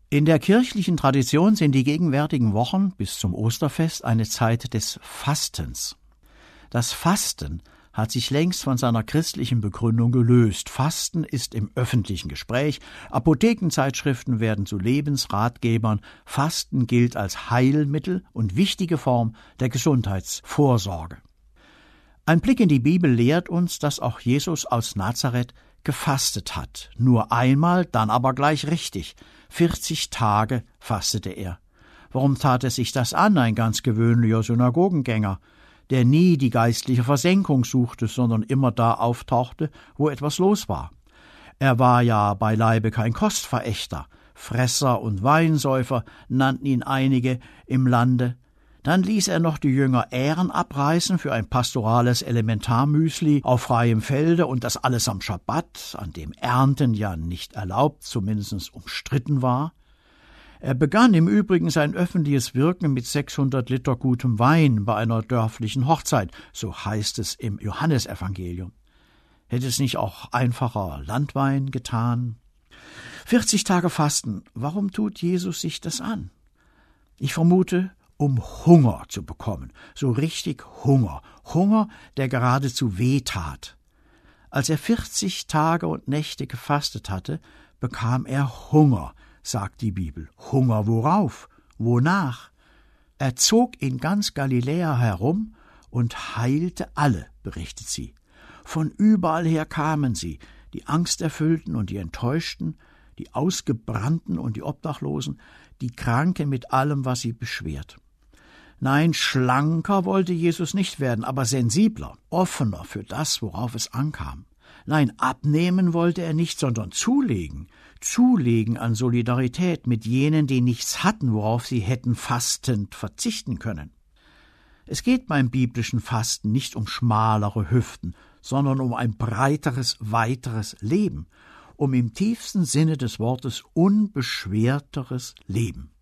In der kirchlichen Tradition sind die gegenwärtigen Wochen bis zum Osterfest eine Zeit des Fastens. Das Fasten hat sich längst von seiner christlichen Begründung gelöst. Fasten ist im öffentlichen Gespräch, Apothekenzeitschriften werden zu Lebensratgebern, Fasten gilt als Heilmittel und wichtige Form der Gesundheitsvorsorge. Ein Blick in die Bibel lehrt uns, dass auch Jesus aus Nazareth gefastet hat. Nur einmal, dann aber gleich richtig. 40 Tage fastete er. Warum tat er sich das an, ein ganz gewöhnlicher Synagogengänger, der nie die geistliche Versenkung suchte, sondern immer da auftauchte, wo etwas los war? Er war ja beileibe kein Kostverächter. Fresser und Weinsäufer nannten ihn einige im Lande. Dann ließ er noch die Jünger Ähren abreißen für ein pastorales Elementarmüsli auf freiem Felde und das alles am Schabbat, an dem Ernten ja nicht erlaubt, zumindest umstritten war. Er begann im Übrigen sein öffentliches Wirken mit 600 Liter gutem Wein bei einer dörflichen Hochzeit, so heißt es im Johannesevangelium. Hätte es nicht auch einfacher Landwein getan? 40 Tage Fasten, warum tut Jesus sich das an? Ich vermute, um Hunger zu bekommen, so richtig Hunger, der geradezu wehtat. Als er 40 Tage und Nächte gefastet hatte, bekam er Hunger, sagt die Bibel. Hunger worauf? Wonach? Er zog in ganz Galiläa herum und heilte alle, berichtet sie. Von überall her kamen sie, die Angsterfüllten und die Enttäuschten, die Ausgebrannten und die Obdachlosen, die Kranken mit allem, was sie beschwert. Nein, schlanker wollte Jesus nicht werden, aber sensibler, offener für das, worauf es ankam. Nein, abnehmen wollte er nicht, sondern zulegen an Solidarität mit jenen, die nichts hatten, worauf sie hätten fastend verzichten können. Es geht beim biblischen Fasten nicht um schmalere Hüften, sondern um ein breiteres, weiteres Leben, um im tiefsten Sinne des Wortes unbeschwerteres Leben.